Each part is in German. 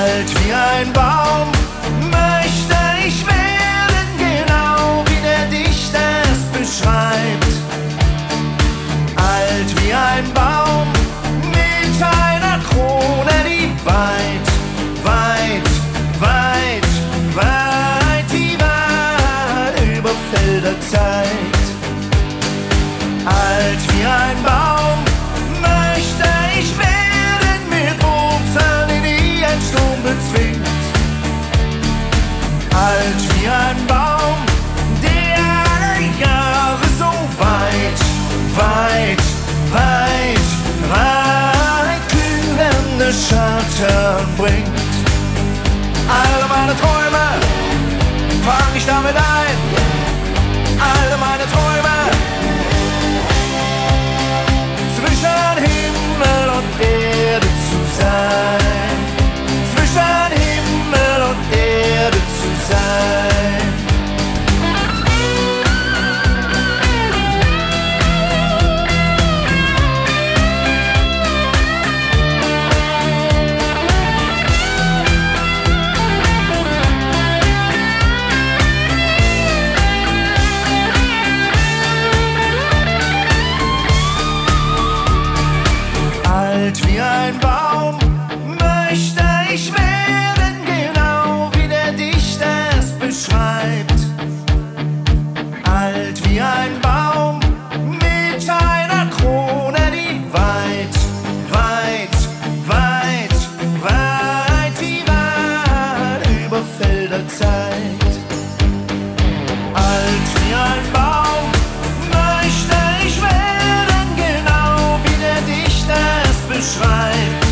Alt wie ein Baum möchte ich werden, genau wie der Dichter es beschreibt. Alt wie ein Baum mit einer Krone, die weit, weit, weit, weit, die weit über Felder zeigt. Alt wie ein Baum möchte ich werden, mit Wurzeln, die ein Sturm bezwingt. Alt wie ein Baum, der alle Jahre so weit, weit, weit, weit kühlende Schatten bringt. Alle meine Träume fang ich damit ein. Alle meine Träume zwischen Himmel und Erde zu sein. Zwischen Himmel und Erde zu sein. Alt wie ein Baum möchte ich werden, genau wie der Dichter es beschreibt. Alt wie ein Baum mit einer Krone, die weit, weit, weit, weit, die weit über Felder zeigt. Alt wie ein Baum möchte ich werden, genau wie der Dichter es beschreibt.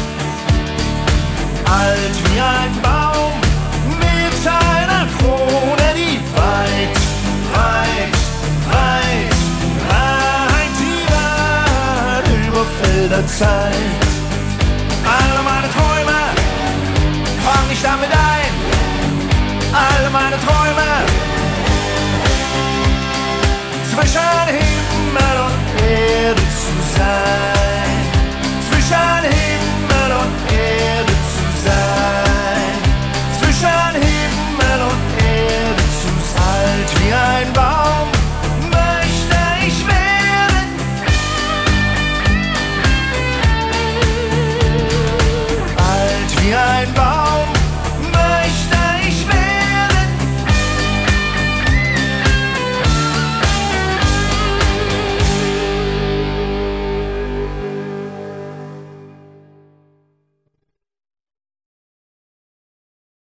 Alt wie ein Baum mit einer Krone, die weit, weit, weit, weit, die weit über Felder zeigt.